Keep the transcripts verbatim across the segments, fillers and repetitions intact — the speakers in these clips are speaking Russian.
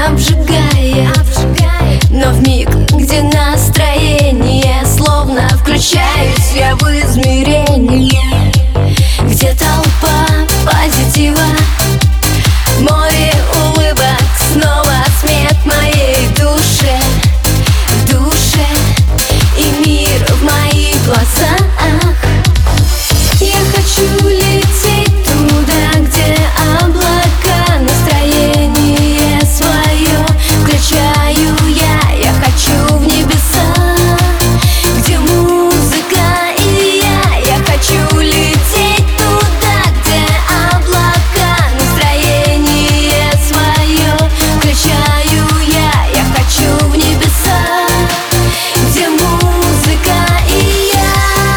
обжигая, но в миг, где настроение словно включаюсь я в измерение, где толпа позитива, море улыбок, снова свет моей душе, в душе и мир в моих глазах. Я хочу лететь туда, где облака, настроение свое включаю я. Я хочу в небеса, где музыка и я. Я хочу лететь туда, где облака, настроение свое включаю я. Я хочу в небеса, где музыка и я.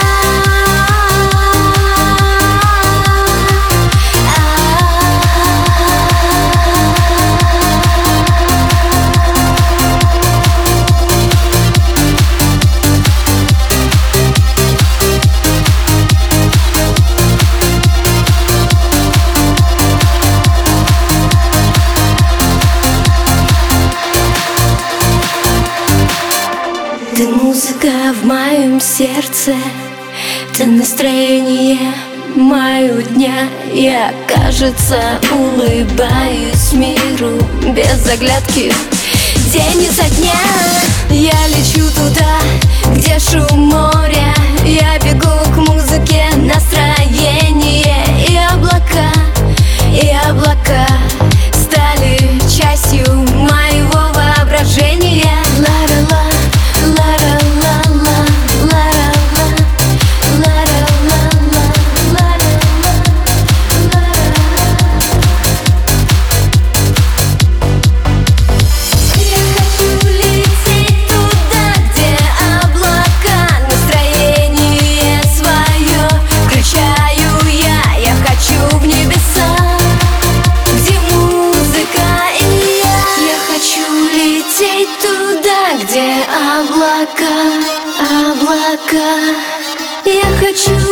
Ты музыка в моем сердце, ты настроение мое дня. Я, кажется, улыбаюсь миру без оглядки день изо дня. Я лечу туда, где шум моря, я бегу к музыке, настроение. И облака, и облака стали частью моего воображения. Ла-ла-ла. Туда, где облака, облака. Я хочу